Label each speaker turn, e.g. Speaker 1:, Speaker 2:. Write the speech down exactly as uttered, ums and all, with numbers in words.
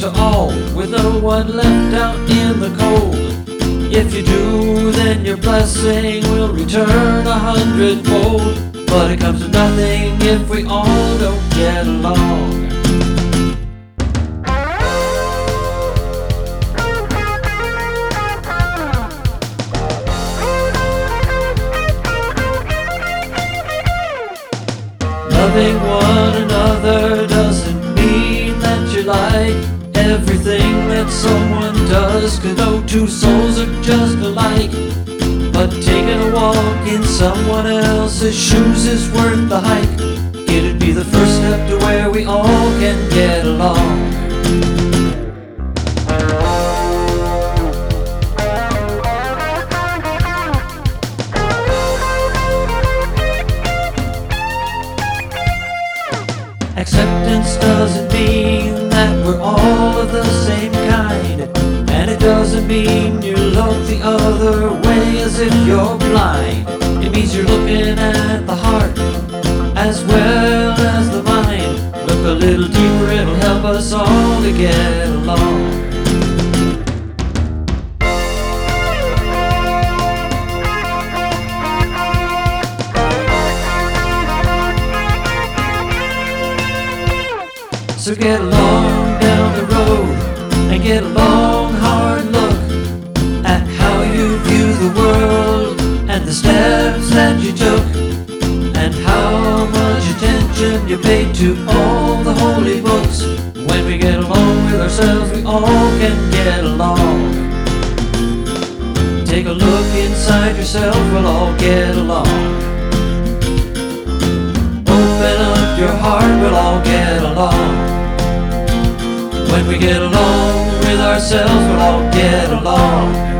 Speaker 1: to all, with no one left out in the cold. If you do, then your blessing will return a hundredfold. But it comes to nothing if we all don't get along. Loving one another doesn't mean that you like everything that someone does, 'cause no two souls are just alike. But taking a walk in someone else's shoes is worth the hike. It'd be the first step to where we all can get along. Acceptance doesn't mean that we're all of the same kind, and it doesn't mean you look the other way as if you're blind. It means you're looking at the heart as well as the mind. Look a little deeper, it'll help us all to get along. So get along down the road and get a long hard look at how you view the world and the steps that you took, and how much attention you pay to all the holy books. When we get along with ourselves, we all can get along. Take a look inside yourself, we'll all get along. Open up your heart, we'll all get along. When we get along with ourselves, we'll all get along.